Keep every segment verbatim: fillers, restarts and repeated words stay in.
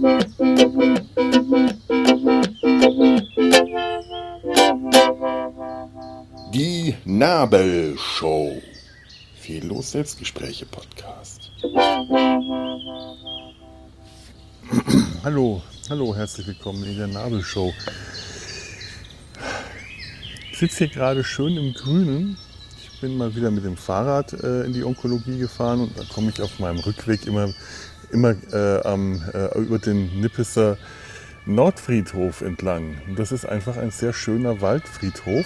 Die Nabelshow. Fehllos Selbstgespräche Podcast. Hallo, hallo, herzlich willkommen in der Nabelshow. Ich sitze hier gerade schön im Grünen. Ich bin mal wieder mit dem Fahrrad äh, in die Onkologie gefahren und da komme ich auf meinem Rückweg immer, immer äh, am, äh, über den Nippeser Nordfriedhof entlang. Und das ist einfach ein sehr schöner Waldfriedhof,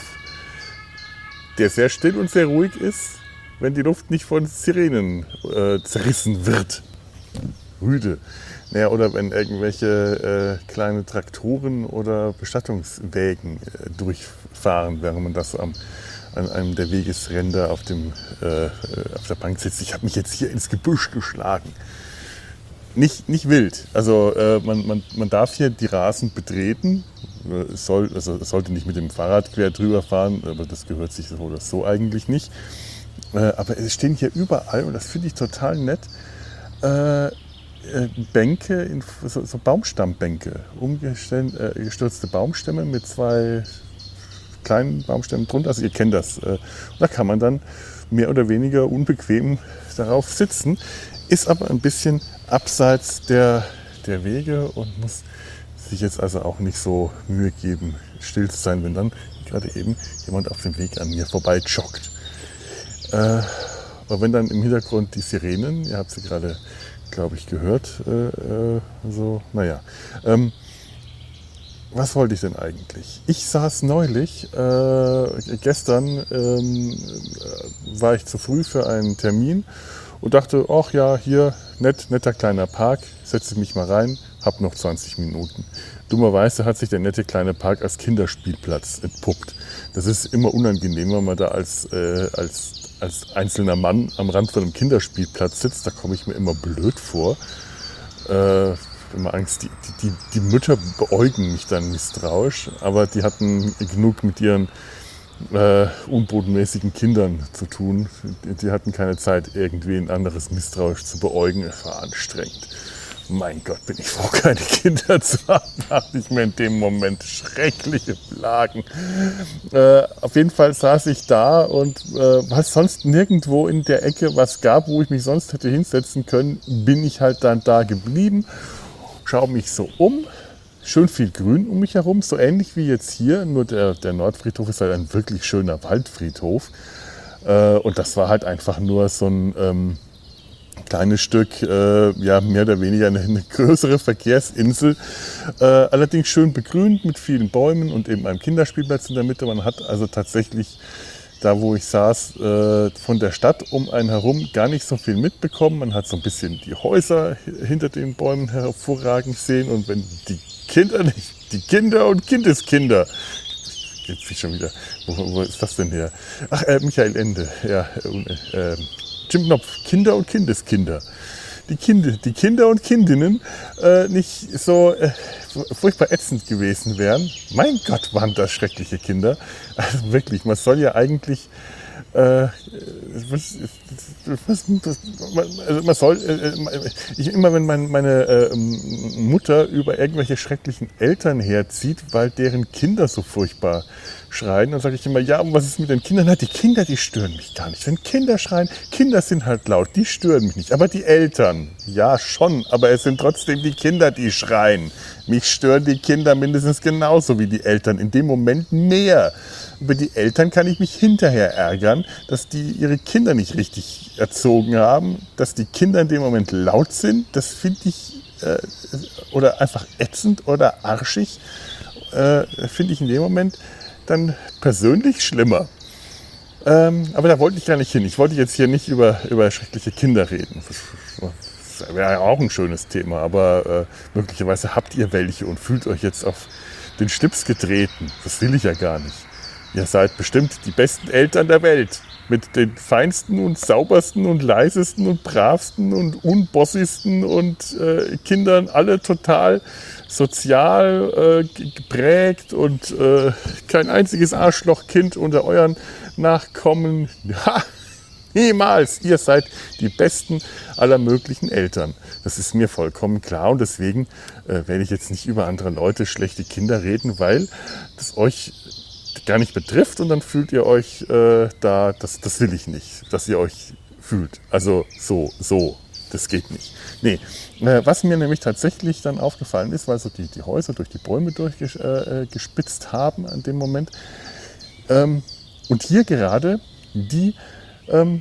der sehr still und sehr ruhig ist, wenn die Luft nicht von Sirenen äh, zerrissen wird. Rüde. Naja, oder wenn irgendwelche äh, kleine Traktoren oder Bestattungswägen äh, durchfahren, während man das am, an einem der Wegesränder auf, dem, äh, auf der Bank sitzt. Ich habe mich jetzt hier ins Gebüsch geschlagen. Nicht, nicht wild. Also äh, man, man, man darf hier die Rasen betreten. Es soll, also es sollte nicht mit dem Fahrrad quer drüber fahren, aber das gehört sich so oder so eigentlich nicht. Äh, aber es stehen hier überall, und das finde ich total nett, äh, Bänke, in, so, so Baumstammbänke, umgestürzte Baumstämme mit zwei kleinen Baumstämmen drunter. Also ihr kennt das. Und da kann man dann mehr oder weniger unbequem darauf sitzen, ist aber ein bisschen abseits der, der Wege und muss sich jetzt also auch nicht so Mühe geben, still zu sein, wenn dann gerade eben jemand auf dem Weg an mir vorbei joggt. Äh, aber wenn dann im Hintergrund die Sirenen, ihr habt sie gerade, glaube ich, gehört, äh, so, naja. Ähm, was wollte ich denn eigentlich? Ich saß neulich, äh, gestern ähm, äh, war ich zu früh für einen Termin und dachte, ach ja, hier, nett, netter kleiner Park, setze mich mal rein, hab noch zwanzig Minuten. Dummerweise hat sich der nette kleine Park als Kinderspielplatz entpuppt. Das ist immer unangenehm, wenn man da als, äh, als, als einzelner Mann am Rand von einem Kinderspielplatz sitzt. Da komme ich mir immer blöd vor. Äh, immer Angst, die, die, die Mütter beäugen mich dann misstrauisch, aber die hatten genug mit ihren äh, unbodenmäßigen Kindern zu tun. Die, die hatten keine Zeit, irgendwie ein anderes misstrauisch zu beäugen. Es war anstrengend. Mein Gott, bin ich froh, keine Kinder zu haben, dachte ich mir in dem Moment. Schreckliche Plagen. Äh, auf jeden Fall saß ich da und äh, was sonst nirgendwo in der Ecke was gab, wo ich mich sonst hätte hinsetzen können, bin ich halt dann da geblieben. Schaue mich so um. Schön viel Grün um mich herum, so ähnlich wie jetzt hier, nur der, der Nordfriedhof ist halt ein wirklich schöner Waldfriedhof. Äh, und das war halt einfach nur so ein ähm, kleines Stück, äh, ja, mehr oder weniger eine, eine größere Verkehrsinsel. Äh, allerdings schön begrünt mit vielen Bäumen und eben einem Kinderspielplatz in der Mitte. Man hat also tatsächlich da, wo ich saß, äh, von der Stadt um einen herum gar nicht so viel mitbekommen. Man hat so ein bisschen die Häuser hinter den Bäumen hervorragend sehen und wenn die Kinder nicht, die Kinder und Kindeskinder, jetzt bin ich schon wieder, wo, wo ist das denn her? Ach, äh, Michael Ende, ja, äh, äh, Jim Knopf, Kinder und Kindeskinder. Die Kinder, die Kinder und Kindinnen äh, nicht so äh, furchtbar ätzend gewesen wären. Mein Gott, waren das schreckliche Kinder. Also wirklich, man soll ja eigentlich, äh, was, was, was, also man soll, äh, ich, immer wenn mein, meine äh, Mutter über irgendwelche schrecklichen Eltern herzieht, weil deren Kinder so furchtbar schreien, dann sage ich immer, ja, und was ist mit den Kindern? Na, die Kinder, die stören mich gar nicht. Wenn Kinder schreien, Kinder sind halt laut, die stören mich nicht. Aber die Eltern, ja schon, aber es sind trotzdem die Kinder, die schreien. Mich stören die Kinder mindestens genauso wie die Eltern, in dem Moment mehr. Über die Eltern kann ich mich hinterher ärgern, dass die ihre Kinder nicht richtig erzogen haben, dass die Kinder in dem Moment laut sind. Das finde ich, äh, oder einfach ätzend oder arschig, äh, finde ich in dem Moment dann persönlich schlimmer. Ähm, aber da wollte ich gar nicht hin. Ich wollte jetzt hier nicht über, über schreckliche Kinder reden. Das wäre ja auch ein schönes Thema, aber äh, möglicherweise habt ihr welche und fühlt euch jetzt auf den Schlips getreten. Das will ich ja gar nicht. Ihr seid bestimmt die besten Eltern der Welt. Mit den feinsten und saubersten und leisesten und bravsten und unbossigsten und äh, Kindern alle total sozial äh, geprägt und äh, kein einziges Arschlochkind unter euren Nachkommen. Ja, Niemals. Ihr seid die besten aller möglichen Eltern. Das ist mir vollkommen klar und deswegen äh, werde ich jetzt nicht über andere Leute, schlechte Kinder reden, weil das euch gar nicht betrifft und dann fühlt ihr euch äh, da, das, das will ich nicht, dass ihr euch fühlt. Also so, so, das geht nicht. Nee, äh, was mir nämlich tatsächlich dann aufgefallen ist, weil so die, die Häuser durch die Bäume durchgespitzt äh, haben an dem Moment ähm, und hier gerade die, ähm,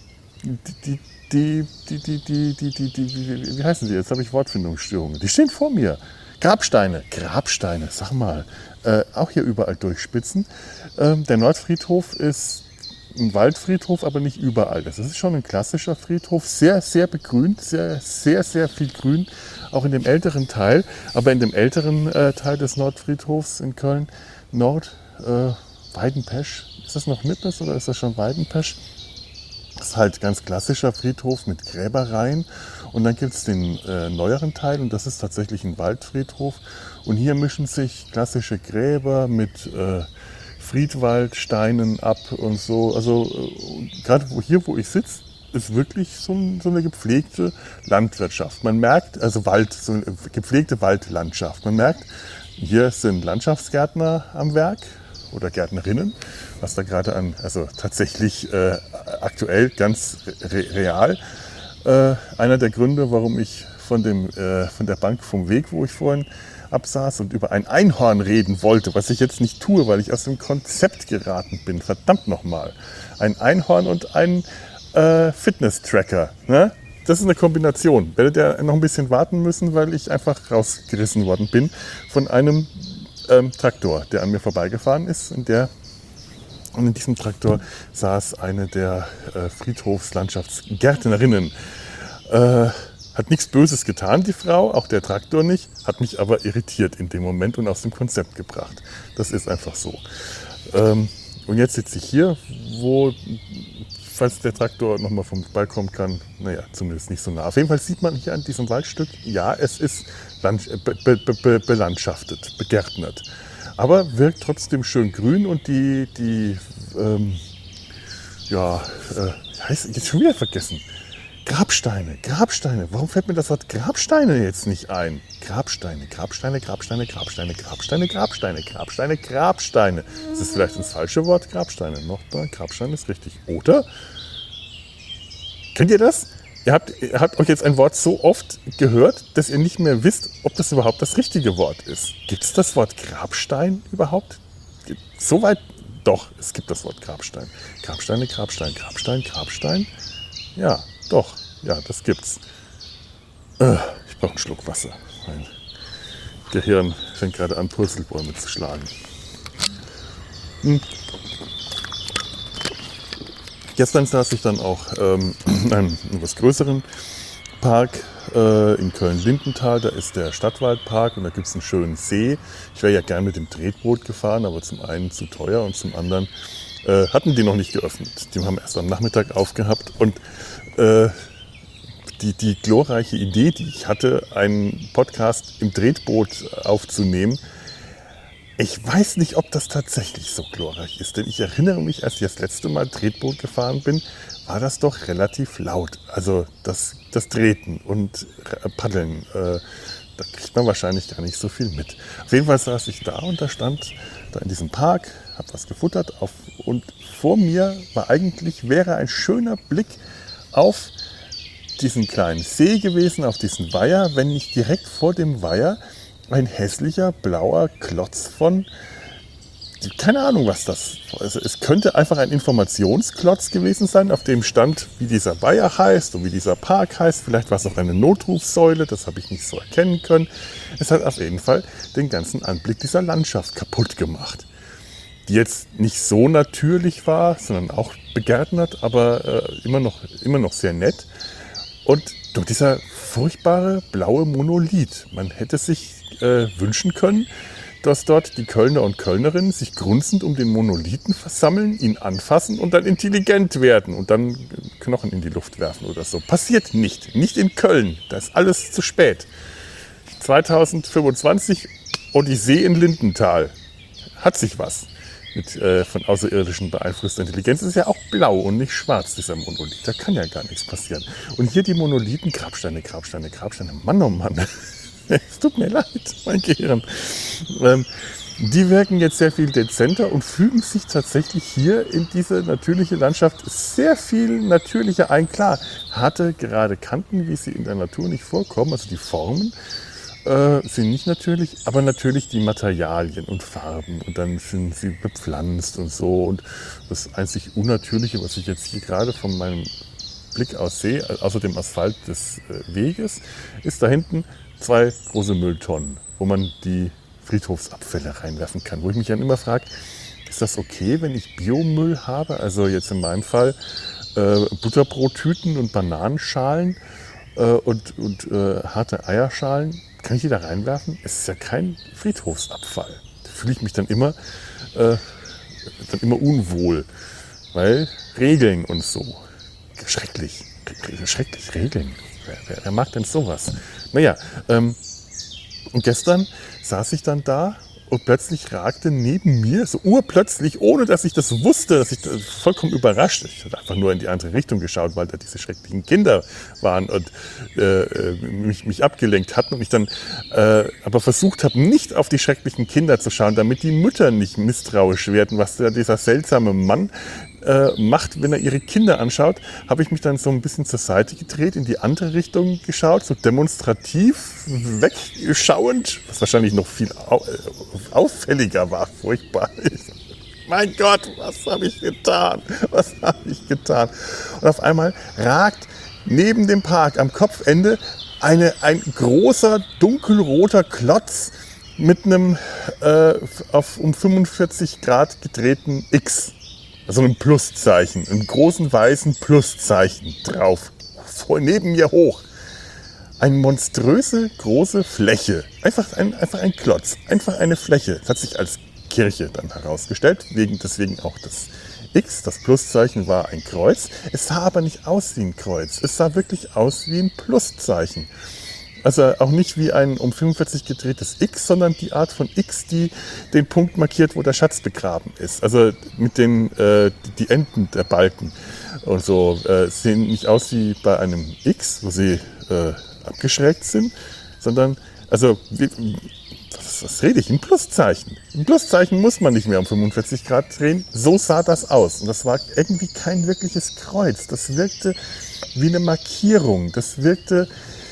die, die, die, die, die, die, die, die, die, wie heißen sie? Jetzt habe ich Wortfindungsstörungen. Die stehen vor mir. Grabsteine, Grabsteine, sag mal, äh, auch hier überall durchspitzen. Ähm, der Nordfriedhof ist ein Waldfriedhof, aber nicht überall. Das ist schon ein klassischer Friedhof, sehr, sehr begrünt, sehr, sehr, sehr viel Grün, auch in dem älteren Teil. Aber in dem älteren äh, Teil des Nordfriedhofs in Köln Nord, äh, Weidenpesch, ist das noch Nippes oder ist das schon Weidenpesch? Das ist halt ganz klassischer Friedhof mit Gräbereien. Und dann gibt es den äh, neueren Teil und das ist tatsächlich ein Waldfriedhof. Und hier mischen sich klassische Gräber mit äh, Friedwaldsteinen ab und so. Also äh, gerade wo, hier, wo ich sitze, ist wirklich so, ein, so eine gepflegte Landwirtschaft. Man merkt, also Wald, so eine gepflegte Waldlandschaft. Man merkt, hier sind Landschaftsgärtner am Werk oder Gärtnerinnen, was da gerade an, also tatsächlich äh, aktuell ganz re- real. Äh, einer der Gründe, warum ich von, dem, äh, von der Bank vom Weg, wo ich vorhin absaß und über ein Einhorn reden wollte, was ich jetzt nicht tue, weil ich aus dem Konzept geraten bin. Verdammt nochmal. Ein Einhorn und ein äh, Fitness-Tracker. Ne? Das ist eine Kombination. Werdet ihr noch ein bisschen warten müssen, weil ich einfach rausgerissen worden bin von einem ähm, Traktor, der an mir vorbeigefahren ist. Und, der, und in diesem Traktor saß eine der äh, Friedhofslandschaftsgärtnerinnen. Äh, Hat nichts Böses getan, die Frau, auch der Traktor nicht, hat mich aber irritiert in dem Moment und aus dem Konzept gebracht. Das ist einfach so. Ähm, und jetzt sitze ich hier, wo, falls der Traktor nochmal vom Balkon kann, naja, zumindest nicht so nah. Auf jeden Fall sieht man hier an diesem Waldstück, ja, es ist land, be, be, be, belandschaftet, begärtnert. Aber wirkt trotzdem schön grün und die, die ähm, ja, äh, heißt, jetzt schon wieder vergessen. Grabsteine, Grabsteine. Warum fällt mir das Wort Grabsteine jetzt nicht ein? Grabsteine, Grabsteine, Grabsteine, Grabsteine, Grabsteine, Grabsteine, Grabsteine, Grabsteine. Das ist vielleicht das falsche Wort, Grabsteine. Noch da, Grabstein ist richtig. Oder? Kennt ihr das? Ihr habt, ihr habt euch jetzt ein Wort so oft gehört, dass ihr nicht mehr wisst, ob das überhaupt das richtige Wort ist. Gibt es das Wort Grabstein überhaupt? Soweit? Doch, es gibt das Wort Grabstein. Grabsteine, Grabstein, Grabstein, Grabstein. Ja, doch, ja, das gibt's. Äh, ich brauche einen Schluck Wasser. Mein Gehirn fängt gerade an, Purzelbäume zu schlagen. Hm. Gestern saß ich dann auch ähm, in einem etwas größeren Park äh, in Köln-Lindenthal. Da ist der Stadtwaldpark und da gibt es einen schönen See. Ich wäre ja gern mit dem Tretboot gefahren, aber zum einen zu teuer und zum anderen äh, hatten die noch nicht geöffnet. Die haben erst am Nachmittag aufgehabt und äh, die, die glorreiche Idee, die ich hatte, einen Podcast im Tretboot aufzunehmen, ich weiß nicht, ob das tatsächlich so glorreich ist, denn ich erinnere mich, als ich das letzte Mal Tretboot gefahren bin, war das doch relativ laut. Also das, das Treten und Paddeln, äh, da kriegt man wahrscheinlich gar nicht so viel mit. Auf jeden Fall saß ich da und da stand da in diesem Park, habe was gefuttert auf, und vor mir war eigentlich, wäre ein schöner Blick auf diesen kleinen See gewesen, auf diesen Weiher, wenn nicht direkt vor dem Weiher ein hässlicher blauer Klotz von, keine Ahnung was das, also es könnte einfach ein Informationsklotz gewesen sein, auf dem stand, wie dieser Weiher heißt und wie dieser Park heißt. Vielleicht war es auch eine Notrufsäule, das habe ich nicht so erkennen können. Es hat auf jeden Fall den ganzen Anblick dieser Landschaft kaputt gemacht, die jetzt nicht so natürlich war, sondern auch begärtnert, aber äh, immer noch, immer noch sehr nett. Und doch dieser furchtbare blaue Monolith. Man hätte sich äh, wünschen können, dass dort die Kölner und Kölnerinnen sich grunzend um den Monolithen versammeln, ihn anfassen und dann intelligent werden und dann Knochen in die Luft werfen oder so. Passiert nicht. Nicht in Köln. Da ist alles zu spät. zweitausendfünfundzwanzig Odyssee in Lindenthal. Hat sich was. mit äh, von Außerirdischen beeinflusster Intelligenz. Es ist ja auch blau und nicht schwarz, dieser Monolith. Da kann ja gar nichts passieren. Und hier die Monolithen, Grabsteine, Grabsteine, Grabsteine. Mann, oh Mann. Es tut mir leid, mein Gehirn. Ähm, die wirken jetzt sehr viel dezenter und fügen sich tatsächlich hier in diese natürliche Landschaft sehr viel natürlicher ein. Klar, hatte gerade Kanten, wie sie in der Natur nicht vorkommen, also die Formen äh, sind nicht natürlich, aber natürlich die Materialien und Farben und dann sind sie bepflanzt und so. Und das einzig Unnatürliche, was ich jetzt hier gerade von meinem Blick aus sehe, außer dem Asphalt des äh, Weges, ist da hinten zwei große Mülltonnen, wo man die Friedhofsabfälle reinwerfen kann. Wo ich mich dann immer frage, ist das okay, wenn ich Biomüll habe? Also jetzt in meinem Fall äh, Butterbrottüten und Bananenschalen äh, und, und äh, harte Eierschalen. Kann ich die da reinwerfen? Es ist ja kein Friedhofsabfall. Da fühle ich mich dann immer, äh, dann immer unwohl. Weil Regeln und so. Schrecklich. Schrecklich, Regeln. Wer, wer, wer mag denn sowas? Naja, ähm, und gestern saß ich dann da und plötzlich ragte neben mir, so urplötzlich, ohne dass ich das wusste, dass ich das vollkommen überrascht. Ich hatte einfach nur in die andere Richtung geschaut, weil da diese schrecklichen Kinder waren und äh, mich, mich abgelenkt hatten und ich dann äh, aber versucht habe, nicht auf die schrecklichen Kinder zu schauen, damit die Mütter nicht misstrauisch werden, was da dieser seltsame Mann äh, macht, wenn er ihre Kinder anschaut, habe ich mich dann so ein bisschen zur Seite gedreht, in die andere Richtung geschaut, so demonstrativ wegschauend, was wahrscheinlich noch viel au auffälliger war, furchtbar. Mein Gott, was habe ich getan? Was habe ich getan? Und auf einmal ragt neben dem Park am Kopfende eine, ein großer dunkelroter Klotz mit einem äh, auf um fünfundvierzig Grad gedrehten X. Also ein Pluszeichen, einem großen weißen Pluszeichen drauf, vor, neben mir hoch. Eine monströse große Fläche, einfach ein, einfach ein Klotz, einfach eine Fläche. Das hat sich als Kirche dann herausgestellt, wegen, deswegen auch das X, das Pluszeichen war ein Kreuz. Es sah aber nicht aus wie ein Kreuz, es sah wirklich aus wie ein Pluszeichen. Also auch nicht wie ein um fünfundvierzig gedrehtes X, sondern die Art von X, die den Punkt markiert, wo der Schatz begraben ist. Also mit den äh, die Enden der Balken und so äh, sehen nicht aus wie bei einem X, wo sie äh, abgeschrägt sind, sondern also wie, was, was rede ich? Ein Pluszeichen. Ein Pluszeichen muss man nicht mehr um fünfundvierzig Grad drehen. So sah das aus. Und das war irgendwie kein wirkliches Kreuz. Das wirkte wie eine Markierung. Das wirkte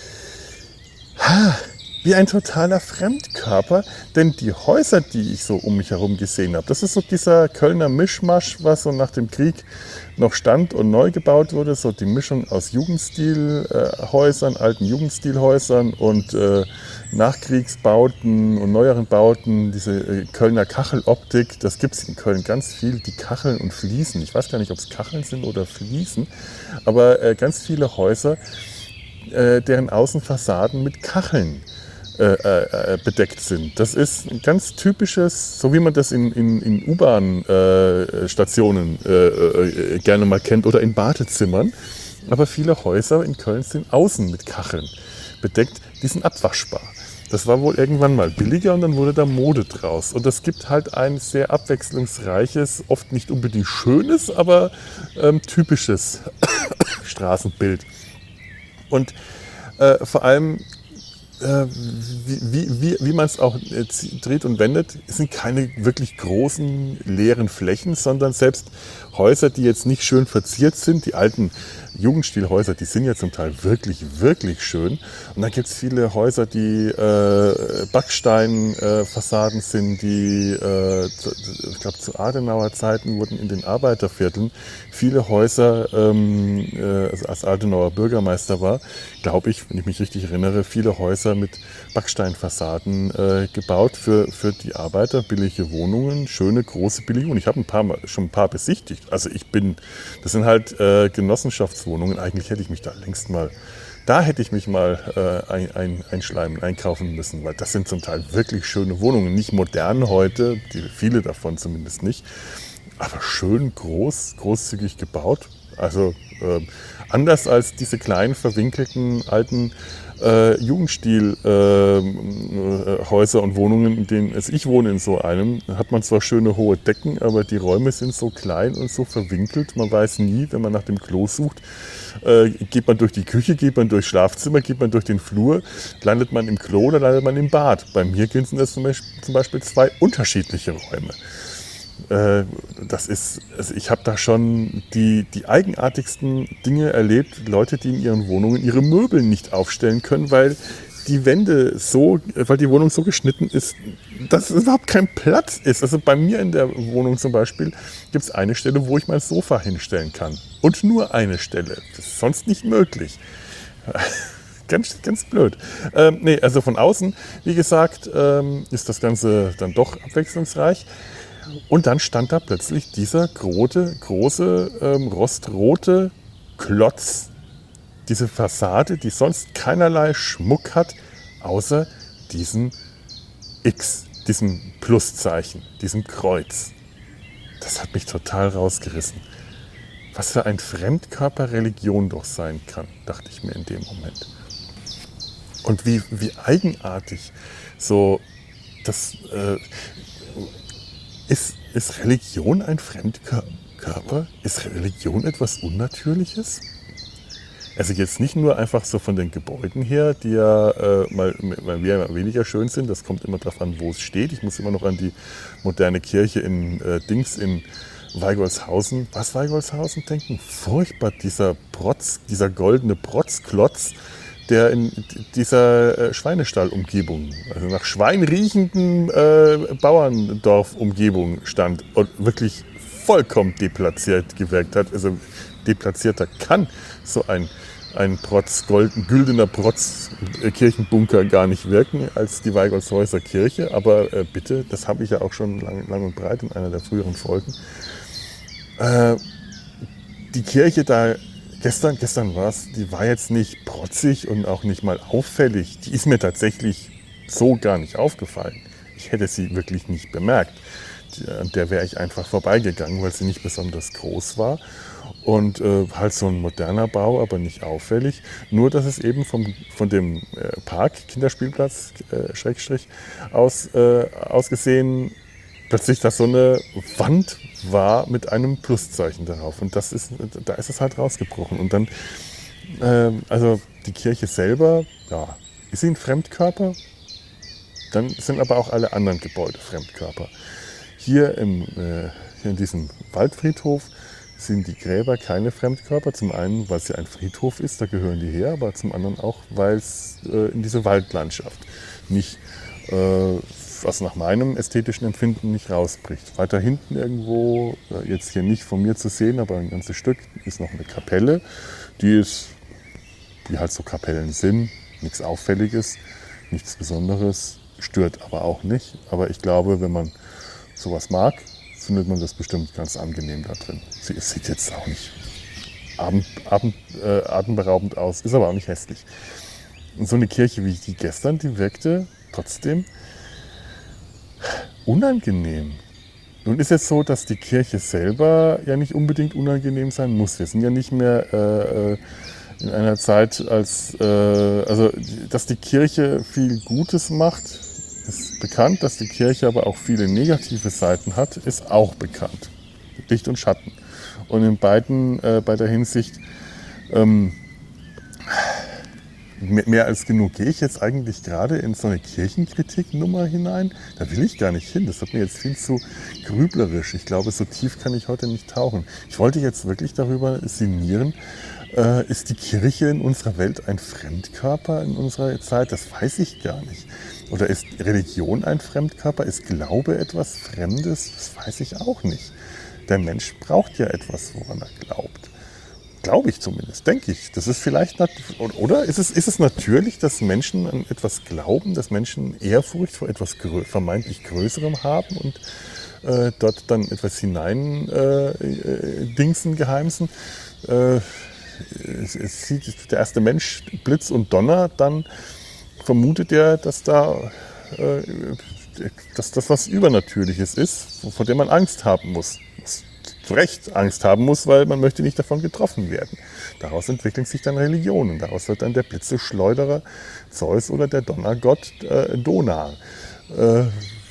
wie ein totaler Fremdkörper, denn die Häuser, die ich so um mich herum gesehen habe, das ist so dieser Kölner Mischmasch, was so nach dem Krieg noch stand und neu gebaut wurde, so die Mischung aus Jugendstilhäusern, äh, alten Jugendstilhäusern und äh, Nachkriegsbauten und neueren Bauten, diese äh, Kölner Kacheloptik, das gibt es in Köln ganz viel, die Kacheln und Fliesen. Ich weiß gar nicht, ob es Kacheln sind oder Fliesen, aber äh, ganz viele Häuser, deren Außenfassaden mit Kacheln äh, äh, bedeckt sind. Das ist ein ganz typisches, so wie man das in, in, in U-Bahn-Stationen äh, äh, gerne mal kennt oder in Badezimmern. Aber viele Häuser in Köln sind außen mit Kacheln bedeckt, die sind abwaschbar. Das war wohl irgendwann mal billiger und dann wurde da Mode draus. Und das gibt halt ein sehr abwechslungsreiches, oft nicht unbedingt schönes, aber ähm, typisches Straßenbild. Und äh, vor allem, äh, wie, wie, wie man es auch äh, dreht und wendet, sind keine wirklich großen leeren Flächen, sondern selbst Häuser, die jetzt nicht schön verziert sind, die alten Jugendstilhäuser, die sind ja zum Teil wirklich, wirklich schön. Und dann gibt es viele Häuser, die äh, Backsteinfassaden äh, sind, die, äh, ich glaube, zu Adenauer Zeiten wurden in den Arbeitervierteln viele Häuser, ähm, äh, also als Adenauer Bürgermeister war, glaube ich, wenn ich mich richtig erinnere, viele Häuser mit Backsteinfassaden äh, gebaut für, für die Arbeiter, billige Wohnungen, schöne, große, billige Wohnungen. Ich habe ein paar mal, schon ein paar besichtigt. Also ich bin, das sind halt äh, Genossenschaftswohnungen. Eigentlich hätte ich mich da längst mal, da hätte ich mich mal äh, ein, ein, einschleimen, einkaufen müssen, weil das sind zum Teil wirklich schöne Wohnungen. Nicht modern heute, die, viele davon zumindest nicht, aber schön groß, großzügig gebaut. Also äh, anders als diese kleinen, verwinkelten, alten äh, Jugendstil-Häuser äh, und Wohnungen, in denen also ich wohne in so einem, da hat man zwar schöne hohe Decken, aber die Räume sind so klein und so verwinkelt. Man weiß nie, wenn man nach dem Klo sucht, äh, geht man durch die Küche, geht man durchs Schlafzimmer, geht man durch den Flur, landet man im Klo oder landet man im Bad. Bei mir sind das zum Beispiel, zum Beispiel zwei unterschiedliche Räume. Das ist, also ich habe da schon die, die eigenartigsten Dinge erlebt. Leute, die in ihren Wohnungen ihre Möbel nicht aufstellen können, weil die Wände so, weil die Wohnung so geschnitten ist, dass es überhaupt kein Platz ist. Also bei mir in der Wohnung zum Beispiel gibt es eine Stelle, wo ich mein Sofa hinstellen kann. Und nur eine Stelle. Das ist sonst nicht möglich. Ganz, ganz blöd. Ähm, nee, also von außen, wie gesagt, ähm, ist das Ganze dann doch abwechslungsreich. Und dann stand da plötzlich dieser große, große ähm, rostrote Klotz, diese Fassade, die sonst keinerlei Schmuck hat, außer diesem X, diesem Pluszeichen, diesem Kreuz. Das hat mich total rausgerissen. Was für ein Fremdkörper Religion doch sein kann, dachte ich mir in dem Moment. Und wie, wie eigenartig so das... Äh, Ist, ist Religion ein Fremdkörper? Ist Religion etwas Unnatürliches? Also jetzt nicht nur einfach so von den Gebäuden her, die ja äh, mal, mal mehr, mal weniger schön sind. Das kommt immer darauf an, wo es steht. Ich muss immer noch an die moderne Kirche in äh, Dings in Weigolshausen. Was Weigolshausen denken? Furchtbar, dieser Protz, dieser goldene Protzklotz, der in dieser äh, Schweinestall-Umgebung, also nach Schwein riechenden äh, Bauerndorf-Umgebung stand und wirklich vollkommen deplatziert gewirkt hat. Also deplatzierter kann so ein, ein Protz, golden, güldener Protz-Kirchenbunker gar nicht wirken als die Weigolshäuser Kirche. Aber äh, bitte, das habe ich ja auch schon lang, lang und breit in einer der früheren Folgen. Äh, die Kirche da Gestern, gestern war es, die war jetzt nicht protzig und auch nicht mal auffällig. Die ist mir tatsächlich so gar nicht aufgefallen. Ich hätte sie wirklich nicht bemerkt. An der wäre ich einfach vorbeigegangen, weil sie nicht besonders groß war. Und äh, halt so ein moderner Bau, aber nicht auffällig. Nur, dass es eben vom, von dem äh, Park, Kinderspielplatz, äh, Schrägstrich, aus, äh, ausgesehen, plötzlich da so eine Wand war mit einem Pluszeichen darauf. Und das ist, da ist es halt rausgebrochen. Und dann, äh, also die Kirche selber, ja, ist sie ein Fremdkörper? Dann sind aber auch alle anderen Gebäude Fremdkörper. Hier, im, äh, hier in diesem Waldfriedhof sind die Gräber keine Fremdkörper. Zum einen, weil es ja ein Friedhof ist, da gehören die her, aber zum anderen auch, weil es äh, in diese Waldlandschaft nicht äh, was nach meinem ästhetischen Empfinden nicht rausbricht. Weiter hinten irgendwo, jetzt hier nicht von mir zu sehen, aber ein ganzes Stück, ist noch eine Kapelle. Die ist, wie halt so Kapellen sind, nichts Auffälliges, nichts Besonderes, stört aber auch nicht. Aber ich glaube, wenn man sowas mag, findet man das bestimmt ganz angenehm da drin. Sie sieht jetzt auch nicht abend, abend, äh, atemberaubend aus, ist aber auch nicht hässlich. Und so eine Kirche wie die gestern, die wirkte trotzdem unangenehm. Nun ist es so, dass die Kirche selber ja nicht unbedingt unangenehm sein muss. Wir sind ja nicht mehr äh, in einer Zeit, als, äh, also dass die Kirche viel Gutes macht, ist bekannt. Dass die Kirche aber auch viele negative Seiten hat, ist auch bekannt. Licht und Schatten. Und in beiden, äh, bei der Hinsicht, ähm, mehr als genug. Gehe ich jetzt eigentlich gerade in so eine Kirchenkritiknummer hinein? Da will ich gar nicht hin. Das wird mir jetzt viel zu grüblerisch. Ich glaube, so tief kann ich heute nicht tauchen. Ich wollte jetzt wirklich darüber sinnieren, äh, ist die Kirche in unserer Welt ein Fremdkörper in unserer Zeit? Das weiß ich gar nicht. Oder ist Religion ein Fremdkörper? Ist Glaube etwas Fremdes? Das weiß ich auch nicht. Der Mensch braucht ja etwas, woran er glaubt. Glaube ich zumindest, denke ich. Das ist vielleicht, oder ist es, ist es natürlich, dass Menschen an etwas glauben, dass Menschen Ehrfurcht vor etwas grö- vermeintlich Größerem haben und äh, dort dann etwas hinein äh, äh, dingsen, geheimsen. Äh, es, es sieht der erste Mensch Blitz und Donner, dann vermutet er, dass da äh, dass das was Übernatürliches ist, vor dem man Angst haben muss. Das zu Recht Angst haben muss, weil man möchte nicht davon getroffen werden. Daraus entwickeln sich dann Religionen. Daraus wird dann der Blitzeschleuderer Zeus oder der Donnergott äh, Donar. Äh,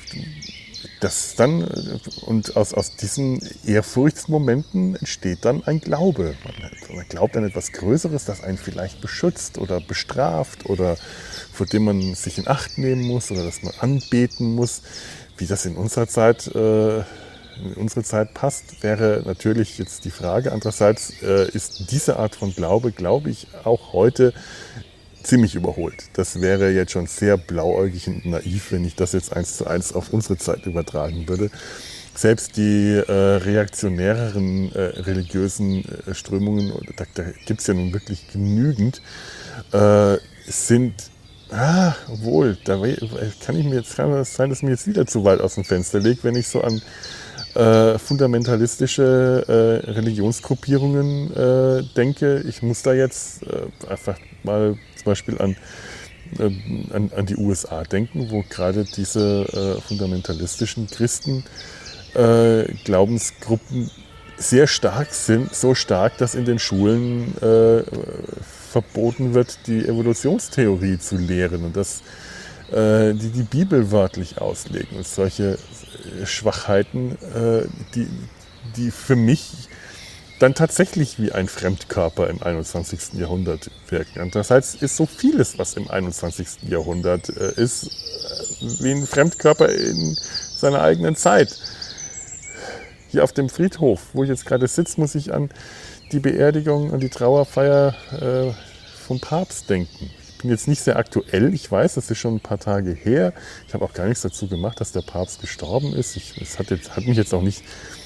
das dann, und aus, aus diesen Ehrfurchtsmomenten entsteht dann ein Glaube. Man, man glaubt an etwas Größeres, das einen vielleicht beschützt oder bestraft oder vor dem man sich in Acht nehmen muss oder das man anbeten muss. Wie das in unserer Zeit, äh, in unsere Zeit passt, wäre natürlich jetzt die Frage. Andererseits äh, ist diese Art von Glaube, glaube ich, auch heute ziemlich überholt. Das wäre jetzt schon sehr blauäugig und naiv, wenn ich das jetzt eins zu eins auf unsere Zeit übertragen würde. Selbst die äh, reaktionäreren äh, religiösen äh, Strömungen, da, da gibt es ja nun wirklich genügend, äh, sind, ah, obwohl, da kann ich mir jetzt, kann es sein, dass ich mir jetzt wieder zu weit aus dem Fenster lege, wenn ich so an äh, fundamentalistische äh, Religionsgruppierungen äh, denke. Ich muss da jetzt äh, einfach mal zum Beispiel an, äh, an, an die U S A denken, wo gerade diese äh, fundamentalistischen Christen äh, Glaubensgruppen sehr stark sind, so stark, dass in den Schulen äh, verboten wird, die Evolutionstheorie zu lehren und dass äh, die die Bibel wörtlich auslegen. Und solche Schwachheiten, äh, die, die für mich dann tatsächlich wie ein Fremdkörper im einundzwanzigsten Jahrhundert wirken. Andererseits ist so vieles, was im einundzwanzigsten Jahrhundert äh, ist, äh, wie ein Fremdkörper in seiner eigenen Zeit. Hier auf dem Friedhof, wo ich jetzt gerade sitze, muss ich an die Beerdigung, an die Trauerfeier äh, vom Papst denken. Ich bin jetzt nicht sehr aktuell, ich weiß, das ist schon ein paar Tage her. Ich habe auch gar nichts dazu gemacht, dass der Papst gestorben ist. Ich, es hat, jetzt, hat mich jetzt auch nicht...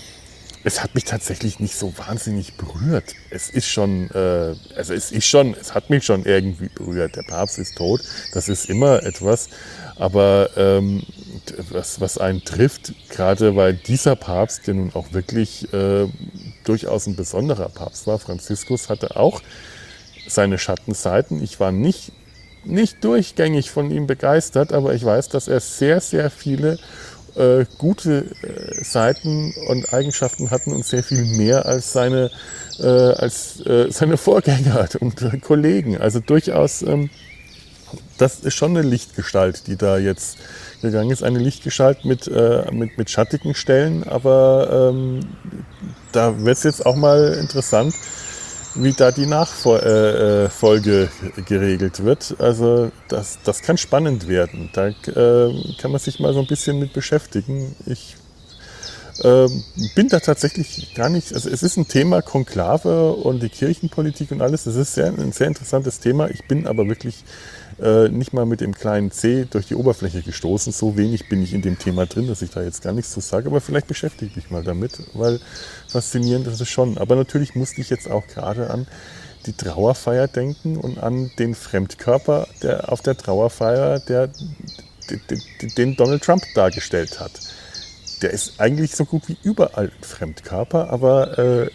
Es hat mich tatsächlich nicht so wahnsinnig berührt. Es ist schon, äh, also es ist schon, es hat mich schon irgendwie berührt. Der Papst ist tot, das ist immer etwas. Aber ähm, was, was einen trifft, gerade weil dieser Papst, der nun auch wirklich äh, durchaus ein besonderer Papst war, Franziskus, hatte auch seine Schattenseiten. Ich war nicht, nicht durchgängig von ihm begeistert, aber ich weiß, dass er sehr, sehr viele Äh, gute äh, Seiten und Eigenschaften hatten und sehr viel mehr als seine, äh, als, äh, seine Vorgänger und äh, Kollegen. Also durchaus, ähm, das ist schon eine Lichtgestalt, die da jetzt gegangen ist. Eine Lichtgestalt mit, äh, mit, mit schattigen Stellen, aber ähm, da wird es jetzt auch mal interessant, wie da die Nachfolge geregelt wird. Also das, das kann spannend werden. Da äh, kann man sich mal so ein bisschen mit beschäftigen. Ich äh, bin da tatsächlich gar nicht, also es ist ein Thema Konklave und die Kirchenpolitik und alles, das ist sehr, ein sehr interessantes Thema. Ich bin aber wirklich äh, nicht mal mit dem kleinen C durch die Oberfläche gestoßen. So wenig bin ich in dem Thema drin, dass ich da jetzt gar nichts zu sage, aber vielleicht beschäftige ich mich mal damit, weil faszinierend ist es schon. Aber natürlich musste ich jetzt auch gerade an die Trauerfeier denken und an den Fremdkörper, der auf der Trauerfeier, der, den, den Donald Trump dargestellt hat. Der ist eigentlich so gut wie überall ein Fremdkörper, aber äh,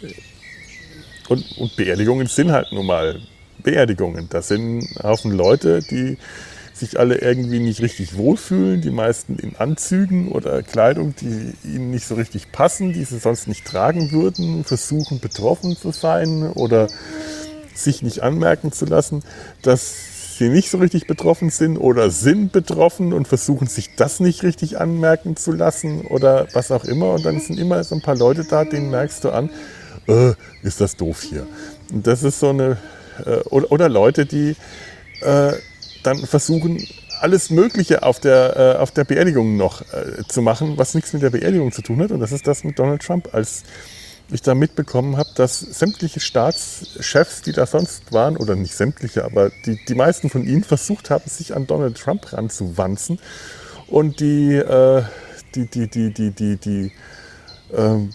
und, und Beerdigungen sind halt nun mal Beerdigungen. Das sind ein Haufen Leute, die sich alle irgendwie nicht richtig wohlfühlen, die meisten in Anzügen oder Kleidung, die ihnen nicht so richtig passen, die sie sonst nicht tragen würden, versuchen betroffen zu sein oder sich nicht anmerken zu lassen, dass sie nicht so richtig betroffen sind oder sind betroffen und versuchen sich das nicht richtig anmerken zu lassen oder was auch immer. Und dann sind immer so ein paar Leute da, denen merkst du an, äh, ist das doof hier. Und das ist so eine, äh, oder, oder Leute, die äh, dann versuchen, alles Mögliche auf der, äh, auf der Beerdigung noch äh, zu machen, was nichts mit der Beerdigung zu tun hat. Und das ist das mit Donald Trump. Als ich da mitbekommen habe, dass sämtliche Staatschefs, die da sonst waren, oder nicht sämtliche, aber die, die meisten von ihnen versucht haben, sich an Donald Trump ranzuwanzen. Und die, äh, die, die, die, die, die, die, ähm,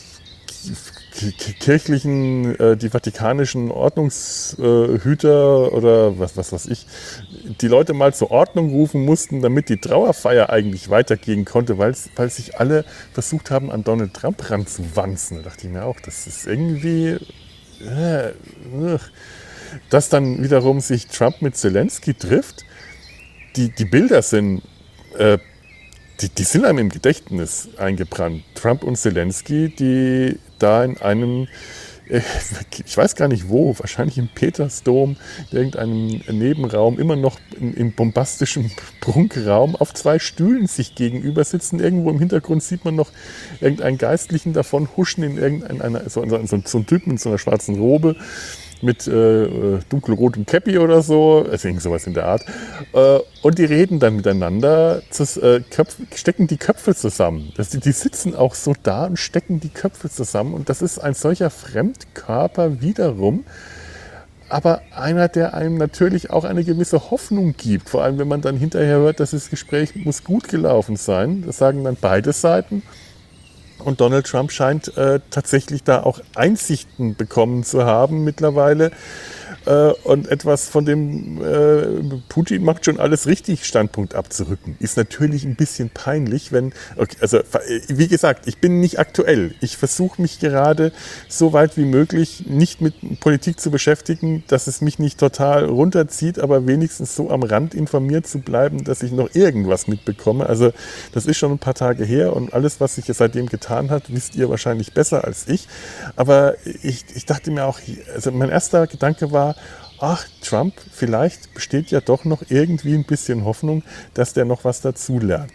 kirchlichen, äh, die vatikanischen Ordnungshüter oder was, was weiß ich, die Leute mal zur Ordnung rufen mussten, damit die Trauerfeier eigentlich weitergehen konnte, weil sich alle versucht haben, an Donald Trump ranzuwanzen. Da dachte ich mir auch, das ist irgendwie... Äh, dass dann wiederum sich Trump mit Zelensky trifft, die, die Bilder sind... Äh, Die, die sind einem im Gedächtnis eingebrannt. Trump und Zelensky, die, da in einem, ich weiß gar nicht wo, wahrscheinlich im Petersdom, in irgendeinem Nebenraum, immer noch in, in bombastischem Prunkraum auf zwei Stühlen sich gegenüber sitzen. Irgendwo im Hintergrund sieht man noch irgendeinen Geistlichen davon huschen in irgendeiner, so, so, so einen Typen mit so einer schwarzen Robe mit äh, dunkelrotem Käppi oder so, also irgend sowas in der Art. Äh, und die reden dann miteinander, zus, äh, Köpf, stecken die Köpfe zusammen. Das, die, die sitzen auch so da und stecken die Köpfe zusammen. Und das ist ein solcher Fremdkörper wiederum, aber einer, der einem natürlich auch eine gewisse Hoffnung gibt. Vor allem, wenn man dann hinterher hört, dass das Gespräch muss gut gelaufen sein. Das sagen dann beide Seiten. Und Donald Trump scheint äh, tatsächlich da auch Einsichten bekommen zu haben mittlerweile. Äh, und etwas von dem äh, Putin macht schon alles richtig Standpunkt abzurücken. Ist natürlich ein bisschen peinlich, wenn, okay, also wie gesagt, ich bin nicht aktuell. Ich versuche mich gerade so weit wie möglich nicht mit Politik zu beschäftigen, dass es mich nicht total runterzieht, aber wenigstens so am Rand informiert zu bleiben, dass ich noch irgendwas mitbekomme. Also das ist schon ein paar Tage her und alles, was sich seitdem getan hat, wisst ihr wahrscheinlich besser als ich. Aber ich, ich dachte mir auch, also mein erster Gedanke war, ach, Trump, vielleicht besteht ja doch noch irgendwie ein bisschen Hoffnung, dass der noch was dazulernt.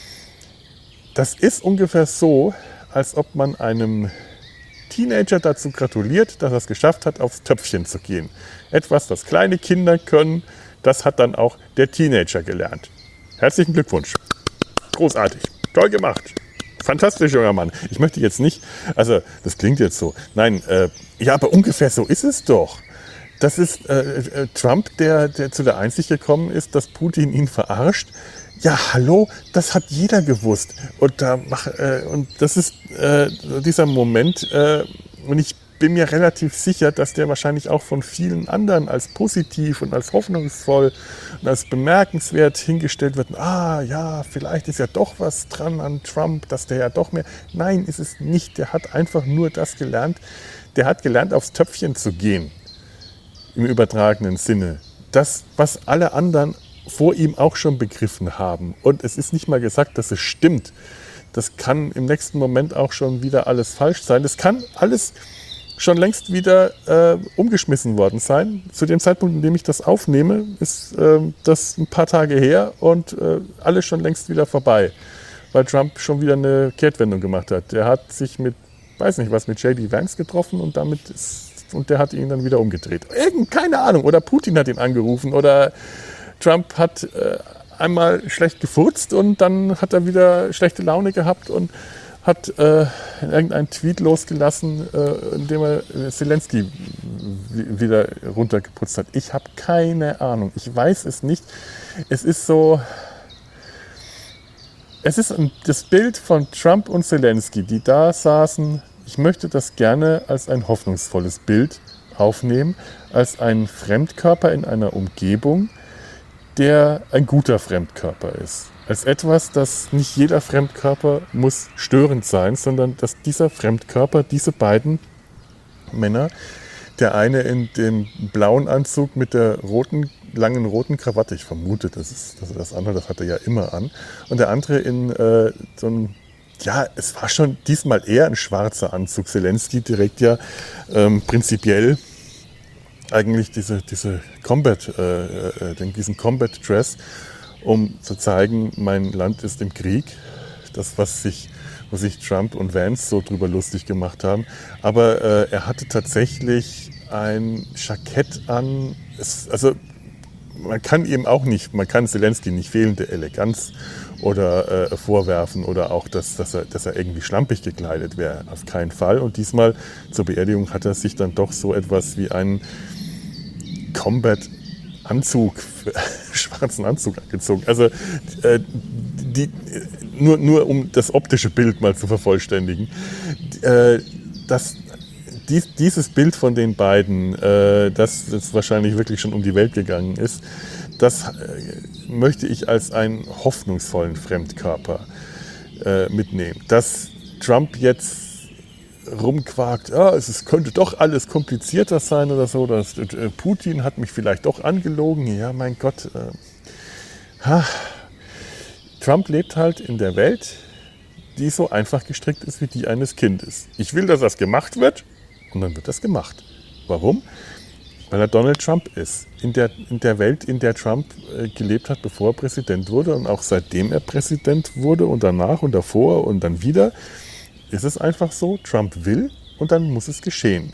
Das ist ungefähr so, als ob man einem Teenager dazu gratuliert, dass er es geschafft hat, aufs Töpfchen zu gehen. Etwas, das kleine Kinder können, das hat dann auch der Teenager gelernt. Herzlichen Glückwunsch. Großartig. Toll gemacht. Fantastisch, junger Mann. Ich möchte jetzt nicht, also das klingt jetzt so, nein, äh, ja, aber ungefähr so ist es doch. Das ist äh, Trump, der, der zu der Einsicht gekommen ist, dass Putin ihn verarscht. Ja, hallo, das hat jeder gewusst. Und, da mach, äh, und das ist äh, dieser Moment, äh, und ich bin mir relativ sicher, dass der wahrscheinlich auch von vielen anderen als positiv und als hoffnungsvoll und als bemerkenswert hingestellt wird. Ah ja, vielleicht ist ja doch was dran an Trump, dass der ja doch mehr... Nein, ist es nicht. Der hat einfach nur das gelernt. Der hat gelernt, aufs Töpfchen zu gehen. Im übertragenen Sinne. Das, was alle anderen vor ihm auch schon begriffen haben. Und es ist nicht mal gesagt, dass es stimmt. Das kann im nächsten Moment auch schon wieder alles falsch sein. Das kann alles schon längst wieder äh, umgeschmissen worden sein. Zu dem Zeitpunkt, in dem ich das aufnehme, ist äh, das ein paar Tage her und äh, alles schon längst wieder vorbei. Weil Trump schon wieder eine Kehrtwendung gemacht hat. Der hat sich mit, weiß nicht was, mit J D Vance getroffen und damit ist und der hat ihn dann wieder umgedreht. Irgend, keine Ahnung. Oder Putin hat ihn angerufen. Oder Trump hat äh, einmal schlecht gefurzt und dann hat er wieder schlechte Laune gehabt und hat äh, irgendeinen Tweet losgelassen, äh, in dem er Zelensky wieder runtergeputzt hat. Ich habe keine Ahnung. Ich weiß es nicht. Es ist so... Es ist das Bild von Trump und Zelensky, die da saßen. Ich möchte das gerne als ein hoffnungsvolles Bild aufnehmen, als ein Fremdkörper in einer Umgebung, der ein guter Fremdkörper ist. Als etwas, das nicht jeder Fremdkörper muss störend sein, sondern dass dieser Fremdkörper, diese beiden Männer, der eine in dem blauen Anzug mit der roten, langen roten Krawatte, ich vermute, das ist das, ist das andere, das hat er ja immer an, und der andere in äh, so einem, ja, es war schon diesmal eher ein schwarzer Anzug. Zelensky trägt ja ähm, prinzipiell eigentlich diese, diese Combat, äh, äh, diesen Combat Dress, um zu zeigen, mein Land ist im Krieg. Das, was sich, wo sich Trump und Vance so drüber lustig gemacht haben. Aber äh, er hatte tatsächlich ein Jackett an. Es, also man kann ihm auch nicht, man kann Zelensky nicht fehlende Eleganz oder äh, vorwerfen oder auch, dass, dass, er, dass er irgendwie schlampig gekleidet wäre. Auf keinen Fall. Und diesmal zur Beerdigung hat er sich dann doch so etwas wie einen Combat-Anzug, schwarzen Anzug angezogen. Also äh, die, nur, nur um das optische Bild mal zu vervollständigen. Äh, das, dies, dieses Bild von den beiden, äh, das jetzt wahrscheinlich wirklich schon um die Welt gegangen ist, das äh, möchte ich als einen hoffnungsvollen Fremdkörper äh, mitnehmen. Dass Trump jetzt rumquakt, ja, es ist, könnte doch alles komplizierter sein oder so, dass, äh, Putin hat mich vielleicht doch angelogen. Ja, mein Gott. Äh, ha. Trump lebt halt in der Welt, die so einfach gestrickt ist wie die eines Kindes. Ich will, dass das gemacht wird und dann wird das gemacht. Warum? Weil er Donald Trump ist. In der, in der Welt, in der Trump äh, gelebt hat, bevor er Präsident wurde und auch seitdem er Präsident wurde und danach und davor und dann wieder, ist es einfach so, Trump will und dann muss es geschehen.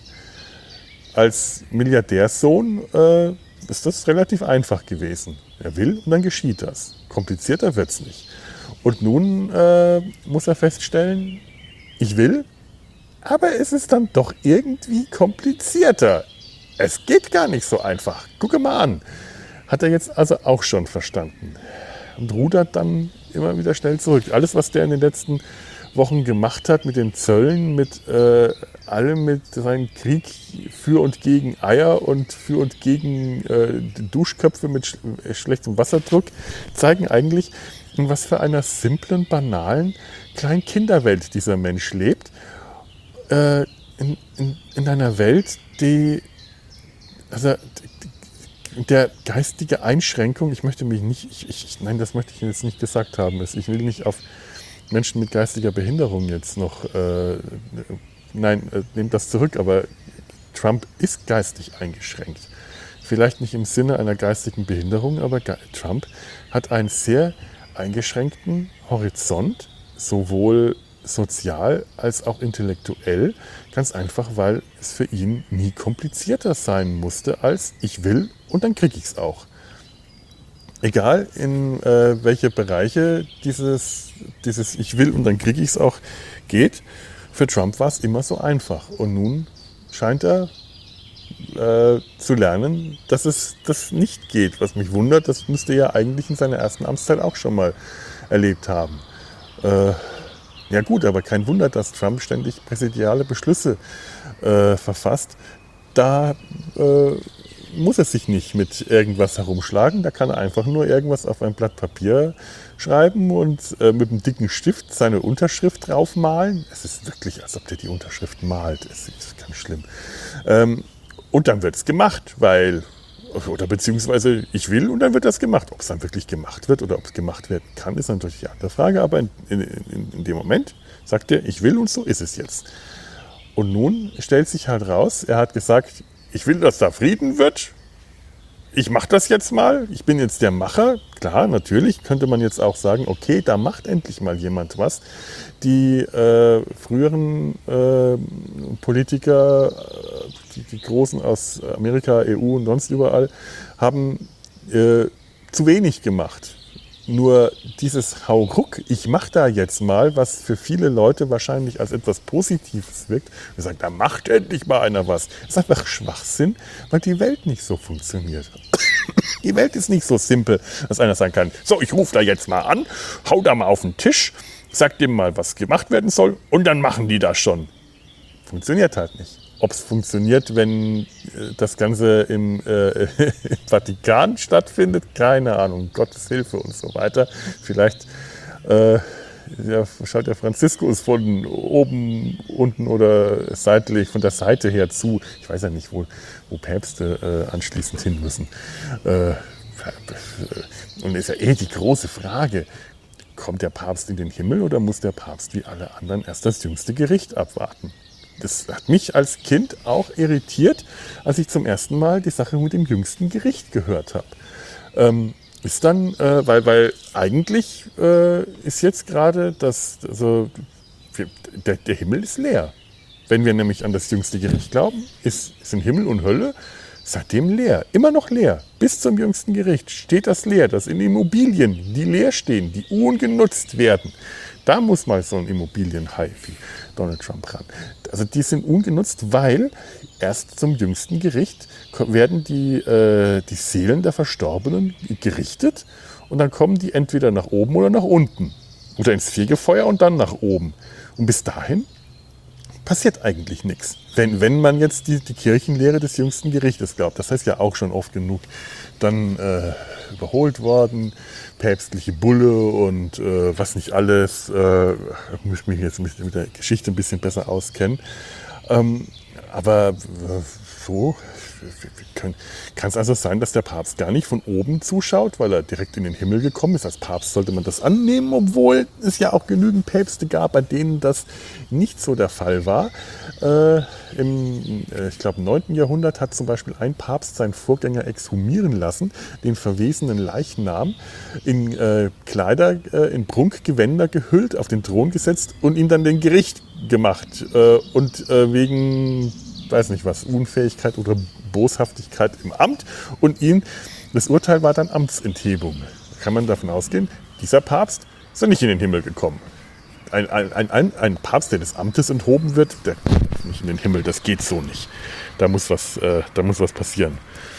Als Milliardärssohn äh, ist das relativ einfach gewesen. Er will und dann geschieht das. Komplizierter wird es nicht. Und nun äh, muss er feststellen, ich will, aber es ist dann doch irgendwie komplizierter. Es geht gar nicht so einfach. Gucke mal an. Hat er jetzt also auch schon verstanden. Und rudert dann immer wieder schnell zurück. Alles, was der in den letzten Wochen gemacht hat mit den Zöllen, mit äh, allem, mit seinem Krieg für und gegen Eier und für und gegen äh, Duschköpfe mit sch schlechtem Wasserdruck, zeigen eigentlich, in was für einer simplen, banalen, kleinen Kinderwelt dieser Mensch lebt. Äh, in, in, in einer Welt, die, also der geistige Einschränkung, ich möchte mich nicht, ich, ich, nein, das möchte ich jetzt nicht gesagt haben, ich will nicht auf Menschen mit geistiger Behinderung jetzt noch, äh, nein, äh, nehmt das zurück, aber Trump ist geistig eingeschränkt. Vielleicht nicht im Sinne einer geistigen Behinderung, aber Trump hat einen sehr eingeschränkten Horizont, sowohl sozial als auch intellektuell, ganz einfach, weil es für ihn nie komplizierter sein musste als ich will und dann kriege ich es auch. Egal in äh, welche Bereiche dieses, dieses ich will und dann kriege ich es auch geht, für Trump war es immer so einfach. Und nun scheint er äh, zu lernen, dass es das nicht geht. Was mich wundert, das müsste er ja eigentlich in seiner ersten Amtszeit auch schon mal erlebt haben. Äh, ja gut, aber kein Wunder, dass Trump ständig präsidiale Beschlüsse äh, verfasst. Da äh, muss er sich nicht mit irgendwas herumschlagen, da kann er einfach nur irgendwas auf ein Blatt Papier schreiben und äh, mit einem dicken Stift seine Unterschrift draufmalen. Es ist wirklich, als ob der die Unterschrift malt. Es ist ganz schlimm. Ähm, und dann wird es gemacht, weil, oder beziehungsweise ich will und dann wird das gemacht. Ob es dann wirklich gemacht wird oder ob es gemacht werden kann, ist natürlich die andere Frage. Aber in, in, in dem Moment sagt er, ich will und so ist es jetzt. Und nun stellt sich halt raus, er hat gesagt, ich will, dass da Frieden wird. Ich mache das jetzt mal. Ich bin jetzt der Macher. Klar, natürlich könnte man jetzt auch sagen, okay, da macht endlich mal jemand was. Die äh, früheren äh, Politiker, die, die Großen aus Amerika, E U und sonst überall, haben äh, zu wenig gemacht. Nur dieses Hauruck, ich mache da jetzt mal, was für viele Leute wahrscheinlich als etwas Positives wirkt. Wir sagen, da macht endlich mal einer was. Das ist einfach Schwachsinn, weil die Welt nicht so funktioniert. Die Welt ist nicht so simpel, dass einer sagen kann, so, ich rufe da jetzt mal an, hau da mal auf den Tisch, sag dem mal, was gemacht werden soll und dann machen die das schon. Funktioniert halt nicht. Ob es funktioniert, wenn das Ganze im, äh, im Vatikan stattfindet, keine Ahnung, Gottes Hilfe und so weiter. Vielleicht äh, ja, schaut der Franziskus von oben, unten oder seitlich, von der Seite her zu. Ich weiß ja nicht, wo, wo Päpste äh, anschließend hin müssen. Äh, und ist ja eh die große Frage, kommt der Papst in den Himmel oder muss der Papst wie alle anderen erst das jüngste Gericht abwarten? Das hat mich als Kind auch irritiert, als ich zum ersten Mal die Sache mit dem jüngsten Gericht gehört habe. Ähm, ist dann, äh, weil, weil eigentlich äh, ist jetzt gerade das, also der, der Himmel ist leer. Wenn wir nämlich an das jüngste Gericht glauben, ist, sind Himmel und Hölle seitdem leer, immer noch leer. Bis zum jüngsten Gericht steht das leer. Das sind Immobilien, die leer stehen, die ungenutzt werden. Da muss mal so ein Immobilienhai wie Donald Trump ran. Also die sind ungenutzt, weil erst zum jüngsten Gericht werden die, äh, die Seelen der Verstorbenen gerichtet und dann kommen die entweder nach oben oder nach unten. Oder ins Fegefeuer und dann nach oben. Und bis dahin passiert eigentlich nichts. Wenn, wenn man jetzt die, die Kirchenlehre des jüngsten Gerichtes glaubt, das heißt ja auch schon oft genug, dann äh, überholt worden, päpstliche Bulle und äh, was nicht alles. Äh, ich muss mich jetzt mit, mit der Geschichte ein bisschen besser auskennen. Ähm, aber so kann es also sein, dass der Papst gar nicht von oben zuschaut, weil er direkt in den Himmel gekommen ist. Als Papst sollte man das annehmen, obwohl es ja auch genügend Päpste gab, bei denen das nicht so der Fall war. Äh, im, äh, ich glaube, im neunten Jahrhundert hat zum Beispiel ein Papst seinen Vorgänger exhumieren lassen, den verwesenen Leichnam in äh, Kleider, äh, in Prunkgewänder gehüllt, auf den Thron gesetzt und ihn dann den Gericht gemacht. Äh, und äh, wegen, weiß nicht was, Unfähigkeit oder Boshaftigkeit im Amt. Und ihn, das Urteil war dann Amtsenthebung. Da kann man davon ausgehen, dieser Papst ist ja nicht in den Himmel gekommen. Ein, ein, ein, ein Papst, der des Amtes enthoben wird, der kommt nicht in den Himmel. Das geht so nicht. Da muss was, äh, da muss was passieren.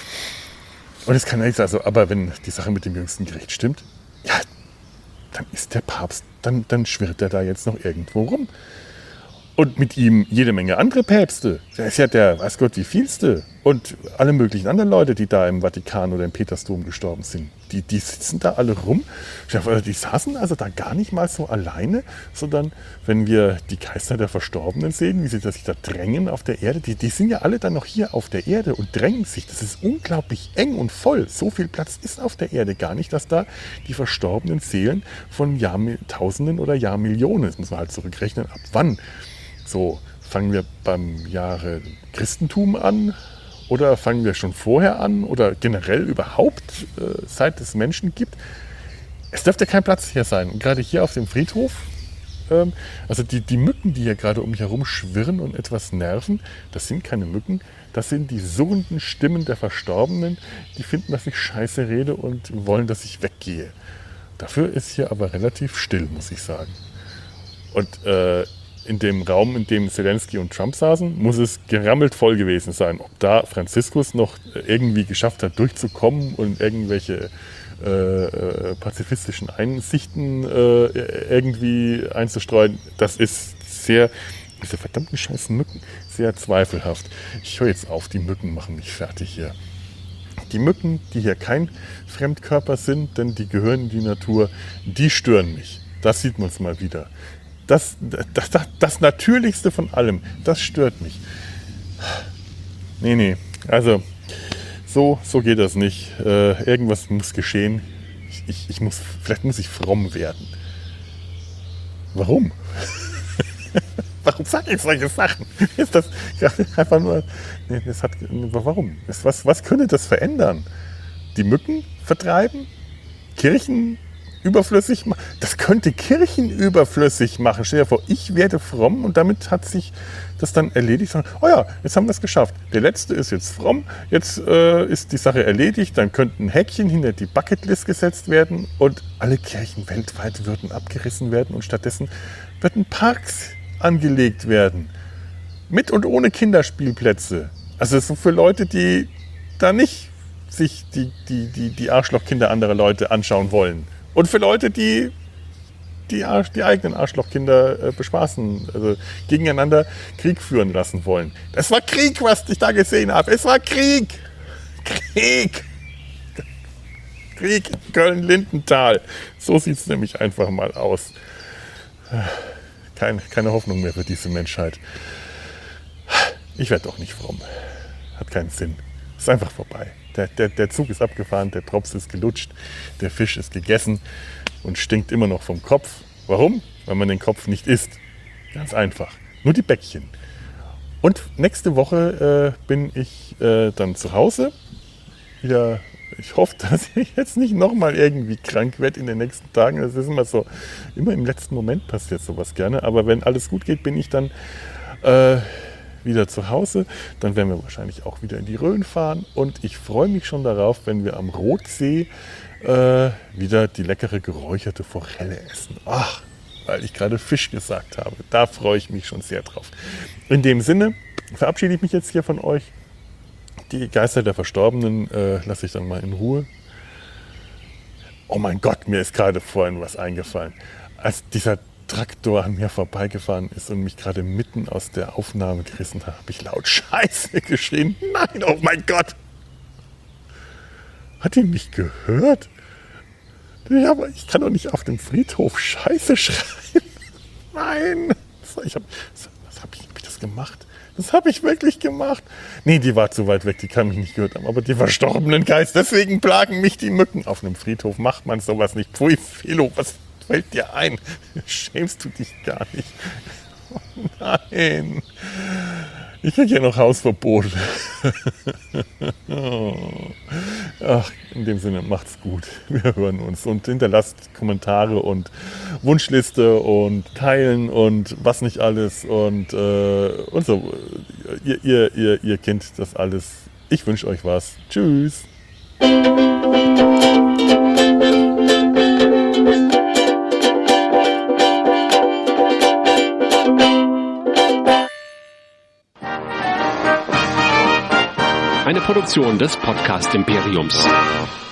Und es kann ja nicht sein, also, aber wenn die Sache mit dem jüngsten Gericht stimmt, ja, dann ist der Papst, dann, dann schwirrt er da jetzt noch irgendwo rum. Und mit ihm jede Menge andere Päpste. Der ist ja der, weiß Gott, wie vielste. Und alle möglichen anderen Leute, die da im Vatikan oder im Petersdom gestorben sind. Die, die sitzen da alle rum. Die saßen also da gar nicht mal so alleine, sondern wenn wir die Geister der Verstorbenen sehen, wie sie sich da drängen auf der Erde, die, die sind ja alle dann noch hier auf der Erde und drängen sich. Das ist unglaublich eng und voll. So viel Platz ist auf der Erde gar nicht, dass da die verstorbenen Seelen von Jahrtausenden oder Jahrmillionen, das muss man halt zurückrechnen, ab wann. So, fangen wir beim Jahre Christentum an oder fangen wir schon vorher an oder generell überhaupt, äh, seit es Menschen gibt? Es dürfte kein Platz hier sein. Und gerade hier auf dem Friedhof, ähm, also die, die Mücken, die hier gerade um mich herum schwirren und etwas nerven, das sind keine Mücken, das sind die surrenden Stimmen der Verstorbenen, die finden, dass ich Scheiße rede und wollen, dass ich weggehe. Dafür ist hier aber relativ still, muss ich sagen. Und äh, in dem Raum, in dem Zelensky und Trump saßen, muss es gerammelt voll gewesen sein. Ob da Franziskus noch irgendwie geschafft hat, durchzukommen und irgendwelche äh, äh, pazifistischen Einsichten äh, irgendwie einzustreuen, das ist sehr, diese verdammten scheiß Mücken, sehr zweifelhaft. Ich höre jetzt auf, die Mücken machen mich fertig hier. Die Mücken, die hier kein Fremdkörper sind, denn die gehören in die Natur, die stören mich. Das sieht man es mal wieder. Das, das, das, das Natürlichste von allem, das stört mich. Nee, nee, also so, so geht das nicht. Äh, irgendwas muss geschehen. Ich, ich, ich muss, vielleicht muss ich fromm werden. Warum? Warum sage ich solche Sachen? Ist das einfach nur... Nee, das hat, warum? Was, was könnte das verändern? Die Mücken vertreiben? Kirchen überflüssig machen? Das könnte Kirchen überflüssig machen. Stell dir vor, ich werde fromm und damit hat sich das dann erledigt. Oh ja, jetzt haben wir es geschafft. Der Letzte ist jetzt fromm, jetzt äh, ist die Sache erledigt. Dann könnten ein Häkchen hinter die Bucketlist gesetzt werden und alle Kirchen weltweit würden abgerissen werden und stattdessen würden Parks angelegt werden. Mit und ohne Kinderspielplätze. Also so für Leute, die da nicht sich die, die, die, die Arschlochkinder anderer Leute anschauen wollen. Und für Leute, die die, Arsch, die eigenen Arschlochkinder äh, bespaßen, also gegeneinander Krieg führen lassen wollen. Das war Krieg, was ich da gesehen habe. Es war Krieg. Krieg. Krieg Köln-Lindenthal. So sieht es nämlich einfach mal aus. Kein, keine Hoffnung mehr für diese Menschheit. Ich werde doch nicht fromm. Hat keinen Sinn. Ist einfach vorbei. Der, der, der Zug ist abgefahren, der Drops ist gelutscht, der Fisch ist gegessen und stinkt immer noch vom Kopf. Warum? Weil man den Kopf nicht isst. Ganz einfach. Nur die Bäckchen. Und nächste Woche äh, bin ich äh, dann zu Hause. Wieder, ich hoffe, dass ich jetzt nicht nochmal irgendwie krank werde in den nächsten Tagen. Das ist immer so, immer im letzten Moment passiert sowas gerne. Aber wenn alles gut geht, bin ich dann äh, wieder zu Hause. Dann werden wir wahrscheinlich auch wieder in die Rhön fahren. Und ich freue mich schon darauf, wenn wir am Rotsee äh, wieder die leckere geräucherte Forelle essen. Ach, weil ich gerade Fisch gesagt habe. Da freue ich mich schon sehr drauf. In dem Sinne verabschiede ich mich jetzt hier von euch. Die Geister der Verstorbenen äh, lasse ich dann mal in Ruhe. Oh mein Gott, mir ist gerade vorhin was eingefallen. Als dieser Traktor an mir vorbeigefahren ist und mich gerade mitten aus der Aufnahme gerissen hat, habe ich laut Scheiße geschrien. Nein, oh mein Gott! Hat ihr mich gehört? Ja, aber ich kann doch nicht auf dem Friedhof Scheiße schreien. Nein! Ich hab, was habe ich, hab ich das gemacht? Das habe ich wirklich gemacht. Nee, die war zu weit weg, die kann mich nicht gehört haben. Aber die verstorbenen Geist, deswegen plagen mich die Mücken. Auf einem Friedhof macht man sowas nicht. Pfui, Philo, was fällt dir ein? Schämst du dich gar nicht? Oh nein. Ich krieg ja noch Hausverbot. Ach, in dem Sinne, macht's gut. Wir hören uns und hinterlasst Kommentare und Wunschliste und teilen und was nicht alles und, äh, und so. Ihr, ihr, ihr, ihr kennt das alles. Ich wünsche euch was. Tschüss. Eine Produktion des Podcast Imperiums.